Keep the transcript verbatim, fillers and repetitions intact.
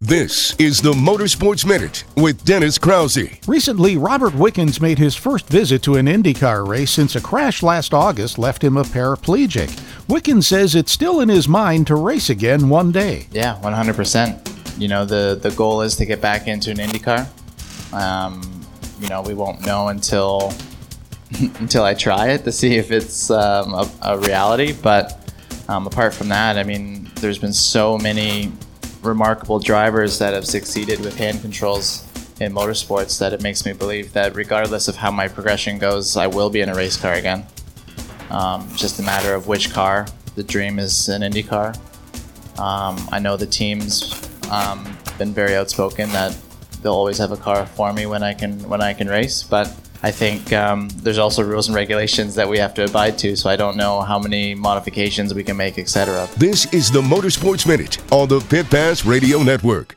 This is the Motorsports Minute with Dennis Krause. Recently, Robert Wickens made his first visit to an IndyCar race since a crash last August left him a paraplegic. Wickens says it's still in his mind to race again one day. Yeah, one hundred percent. You know, the, the goal is to get back into an IndyCar. Um, you know, we won't know until until I try it to see if it's um, a, a reality. But um, apart from that, I mean, there's been so many remarkable drivers that have succeeded with hand controls in motorsports that it makes me believe that regardless of how my progression goes, I will be in a race car again. Um, just a matter of which car. The dream is an Indy car. Um, I know the team's um, been very outspoken that they'll always have a car for me when I can when I can race, but I think um, there's also rules and regulations that we have to abide to, so I don't know how many modifications we can make, et cetera. This is the Motorsports Minute on the Pit Pass Radio Network.